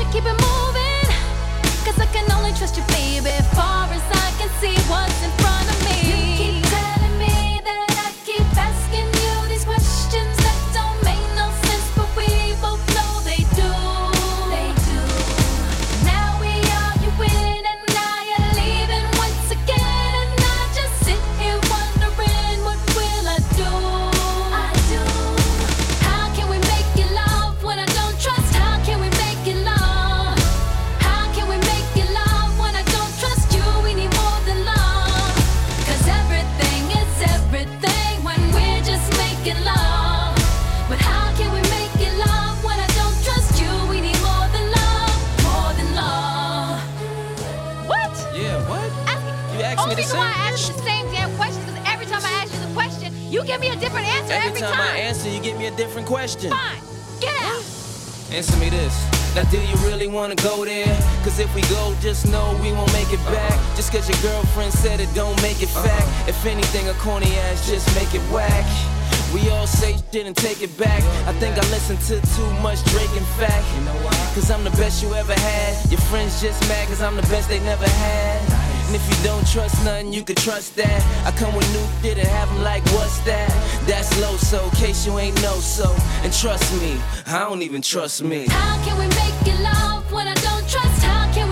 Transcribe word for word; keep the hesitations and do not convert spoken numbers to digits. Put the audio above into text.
keep it moving, cause I can only trust you, baby, far as I can see what's in front of me. You keep telling me that I keep asking you these questions that don't make no sense, but we both know they do. They do. Now we arguing and now you're leaving once again, and I just sit here wondering, what will I do? I do. How can we make it love when I don't trust? How can we make it love? How can we make it love when I don't trust you? We need more than love, cause everything is everything when we're just making love. But how can we make it love when I don't trust you? We need more than love, more than love. What? Yeah, what? You asked me Only the reason same why I ask question. you the same damn question is every time I ask you the question, you give me a different answer every, Every time I answer, you give me a different question. Fine, get out. Answer me this. Now do you really wanna go there? Cause if we go, just know we won't make it back. Just cause your girlfriend said it don't make it fact. If anything, a corny ass just make it whack. We all say shit and take it back. I think I listened to too much Drake and fact. Cause I'm the best you ever had. Your friends just mad cause I'm the best they never had. And if you don't trust nothing, you can trust that. I come with new shit and have them like, what's that? That's low, so in case you ain't know so. And trust me, I don't even trust me. How can we make it love when I don't trust? How can